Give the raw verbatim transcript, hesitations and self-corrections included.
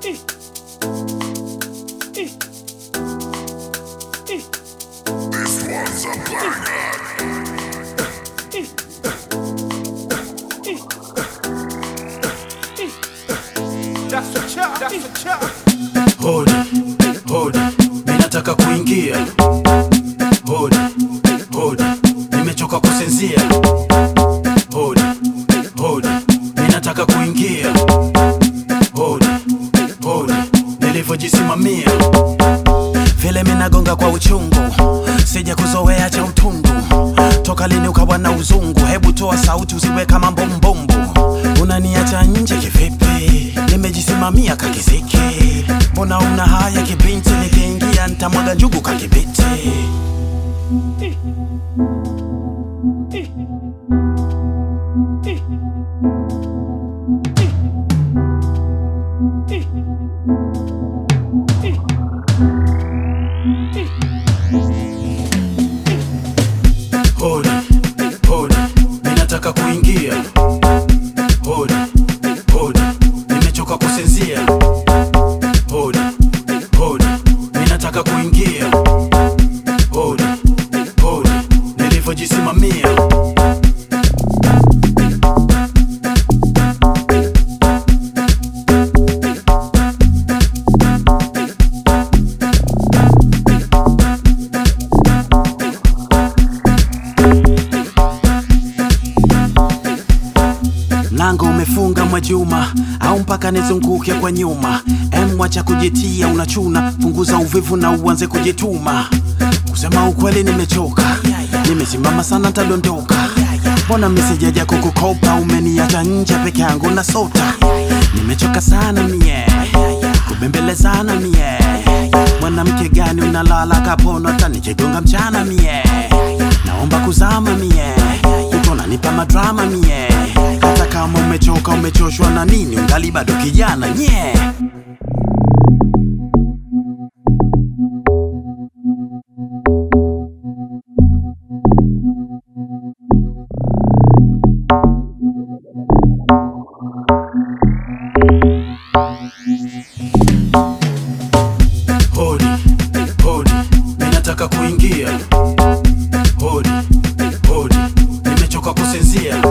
one's a banger. That's a chop, that's a chop. Hold it, hold it, mimi nataka kuingia. Hold it, hold it, nimechoka kusinzia. Hold it, hold it, mimi nataka kuingia. Hold it, hold it, nilivyojisimamia. Vile mimi nagonga kwa uchungu, sija kuzoea cha utundu. Toka lini ukawa na uzungu? Hebu toa sauti usiwe kama mbombombo. Unaniacha nje kivipi? Nimejisimamia kakiziki. Mbona una haya kibinti? Nikiingia nitamwaga njugu kakibiti. Hold it, hold it, mimi nataka kuingia. Hold it, hold it, nimechoka kusinzia. Hold it, hold it, mimi nataka kuingia. Hold it, hold it, nilivyojisimamia. Lango umefunga Mwajuma, au mpaka nizunguke kwa nyuma. Em, wacha kujitia unachuna, punguza uvivu na uanze kujituma. Kusema ukweli nimechoka, nimesimama sana nitadondoka. Mbona misijaja kukukopa, umeniacha nje peke yangu na sota. Nimechoka sana mie, kubembelezana mie. Mwanamke gani unalala kapono hata nikigonga mchana mie. Naomba kuzama mie, utona nipa madrama mie. Hata kama umechoka umechoshwa na nini, ungali bado kijana nye. Hold it, hold it, mimi nataka kuingia. Hold it, hold it, nimechoka kusinzia.